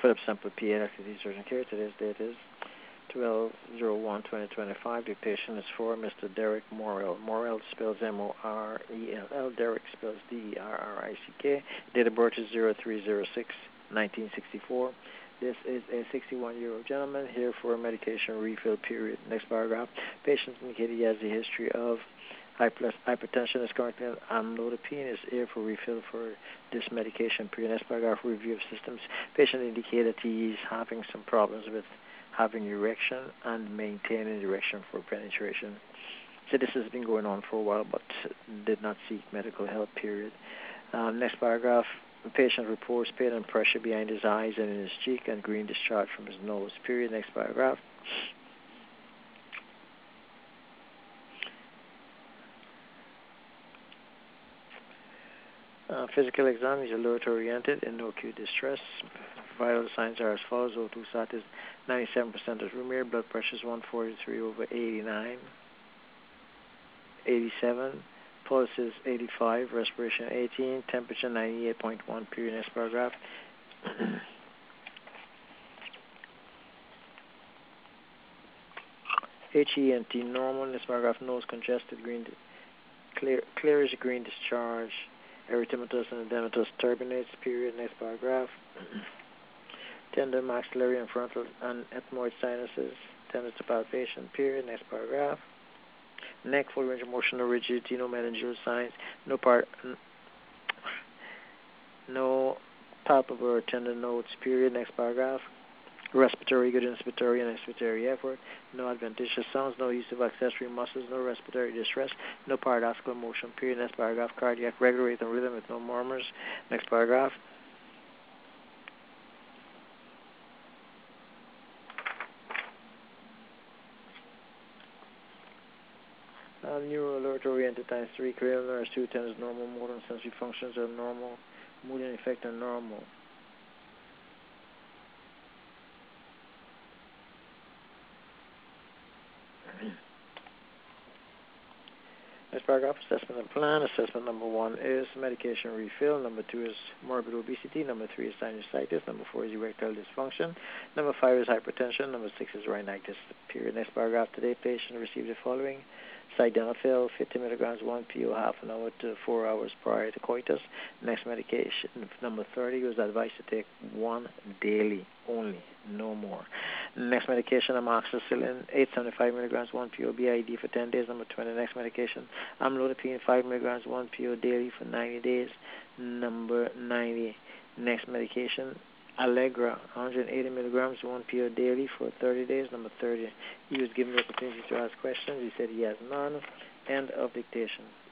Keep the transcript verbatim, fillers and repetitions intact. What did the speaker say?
Philip Sample P A, Activity Urgent Care. Today's date is twelve oh one twenty twenty-five. The patient is for Mister Derek Morrell. Morrell spells M O R E L L. Derek spells D E R R I C K. Date of birth is zero three zero six nineteen sixty-four. This is a sixty-one-year-old gentleman here for a medication refill period. Next paragraph. Patient indicated he has a history of hypertension, is currently on amlodipine, is here for refill for this medication period. Next paragraph. Review of systems. Patient indicated that he is having some problems with having erection and maintaining erection for penetration. So this has been going on for a while, but did not seek medical help, period. Um, next paragraph. The patient reports pain and pressure behind his eyes and in his cheek and green discharge from his nose, period. Next paragraph. Uh, physical exam is alert oriented and no acute distress. Vital signs are as follows. O two sat is ninety-seven percent of room air. Blood pressure is one forty-three over eighty-nine. eighty-seven. Pulse is eighty-five. Respiration eighteen. Temperature ninety-eight point one. Period. Next paragraph. H E N T normal. Next paragraph. Nose congested. Green. Clear. Clearish green discharge. Erythematous and edematous turbinates. Period. Next paragraph. Tender maxillary and frontal and ethmoid sinuses. Tenderness to palpation. Period. Next paragraph. Neck, full range of motion, no rigidity, no meningeal signs, no part, n- no palpable or tender notes. Period. Next paragraph. Respiratory, good inspiratory and expiratory effort, no adventitious sounds, no use of accessory muscles, no respiratory distress, no paradoxical motion. Period. Next paragraph. Cardiac regular rate and rhythm with no murmurs. Next paragraph. Uh, neuro alert oriented times three, cranial nerves two, tends normal, motor and sensory functions are normal, mood and effect are normal. Next paragraph, assessment and plan. Assessment number one is medication refill. Number two is morbid obesity. Number three is sinusitis. Number four is erectile dysfunction. Number five is hypertension. Number six is rhinitis. Period. Next paragraph, today patient received the following: sildenafil, fifty milligrams, one pill, half an hour to four hours prior to coitus. Next medication, number thirty, was advised to take one daily only, no more. Next medication, amoxicillin, eight hundred seventy-five milligrams, one pill, B I D for ten days. Number twenty, next medication, amlodipine, five milligrams, one pill daily for ninety days. Number ninety, next medication, Allegra, one hundred eighty milligrams, one pill daily for thirty days. Number thirty, he was given the opportunity to ask questions. He said he has none. End of dictation.